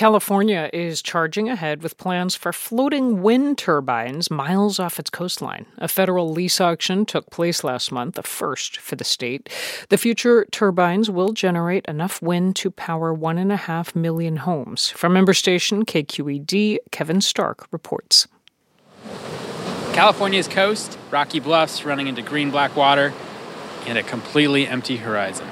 California is charging ahead with plans for floating wind turbines miles off its coastline. A federal lease auction took place last month, a first for the state. The future turbines will generate enough wind to power 1.5 million homes. From member station KQED, Kevin Stark reports. California's coast, rocky bluffs running into green-black water, and a completely empty horizon.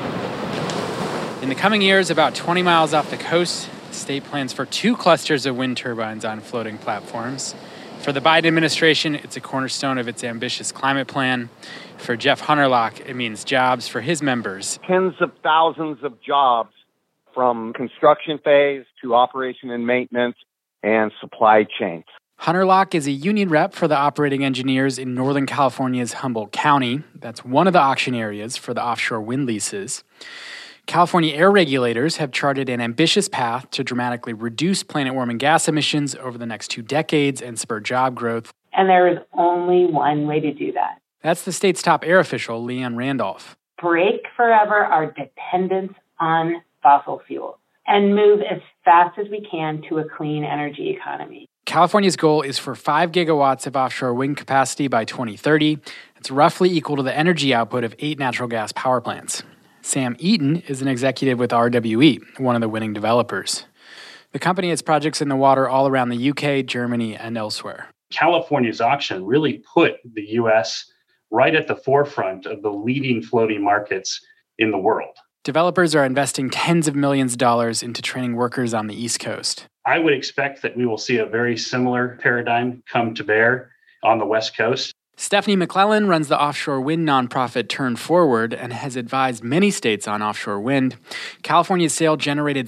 In the coming years, about 20 miles off the coast, the state plans for 2 clusters of wind turbines on floating platforms. For the Biden administration, it's a cornerstone of its ambitious climate plan. For Jeff Hunterlock, it means jobs for his members. Tens of thousands of jobs from construction phase to operation and maintenance and supply chains. Hunterlock is a union rep for the operating engineers in Northern California's Humboldt County. That's one of the auction areas for the offshore wind leases. California air regulators have charted an ambitious path to dramatically reduce planet-warming gas emissions over the next 2 decades and spur job growth. And there is only one way to do that. That's the state's top air official, Leanne Randolph. Break forever our dependence on fossil fuels and move as fast as we can to a clean energy economy. California's goal is for 5 gigawatts of offshore wind capacity by 2030. It's roughly equal to the energy output of 8 natural gas power plants. Sam Eaton is an executive with RWE, one of the winning developers. The company has projects in the water all around the UK, Germany, and elsewhere. California's auction really put the U.S. right at the forefront of the leading floating markets in the world. Developers are investing tens of millions of dollars into training workers on the East Coast. I would expect that we will see a very similar paradigm come to bear on the West Coast. Stephanie McClellan runs the offshore wind nonprofit Turn Forward and has advised many states on offshore wind. California's sale generated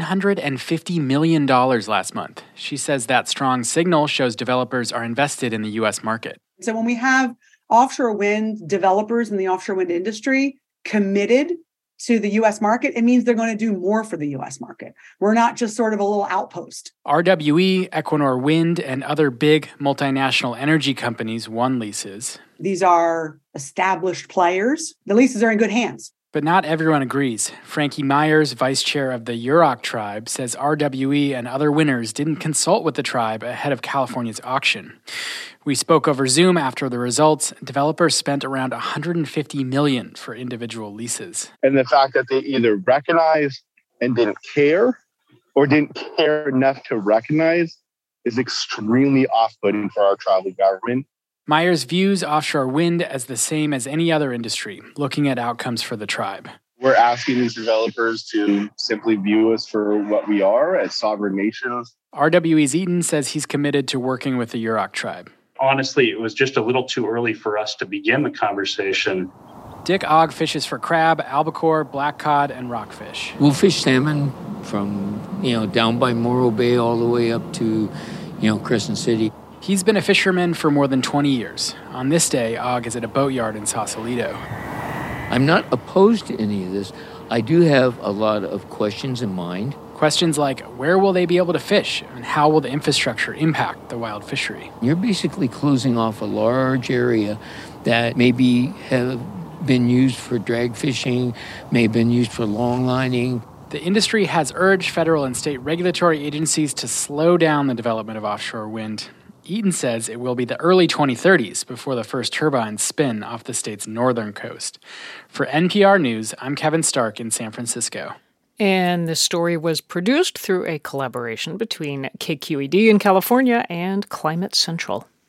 $750 million last month. She says that strong signal shows developers are invested in the U.S. market. So when we have offshore wind developers in the offshore wind industry committed to the U.S. market, it means they're going to do more for the U.S. market. We're not just sort of a little outpost. RWE, Equinor Wind, and other big multinational energy companies won leases. These are established players. The leases are in good hands. But not everyone agrees. Frankie Myers, vice chair of the Yurok tribe, says RWE and other winners didn't consult with the tribe ahead of California's auction. We spoke over Zoom after the results. Developers spent around $150 million for individual leases. And the fact that they either recognized and didn't care or didn't care enough to recognize is extremely off-putting for our tribal government. Myers views offshore wind as the same as any other industry, looking at outcomes for the tribe. We're asking these developers to simply view us for what we are as sovereign nations. RWE's Eaton says he's committed to working with the Yurok tribe. Honestly, it was just a little too early for us to begin the conversation. Dick Ogg fishes for crab, albacore, black cod, and rockfish. We'll fish salmon from, down by Morro Bay all the way up to, Crescent City. He's been a fisherman for more than 20 years. On this day, Ogg is at a boatyard in Sausalito. I'm not opposed to any of this. I do have a lot of questions in mind. Questions like, where will they be able to fish? And how will the infrastructure impact the wild fishery? You're basically closing off a large area that maybe have been used for drag fishing, may have been used for long lining. The industry has urged federal and state regulatory agencies to slow down the development of offshore wind. Eaton says it will be the early 2030s before the first turbines spin off the state's northern coast. For NPR News, I'm Kevin Stark in San Francisco. And this story was produced through a collaboration between KQED in California and Climate Central.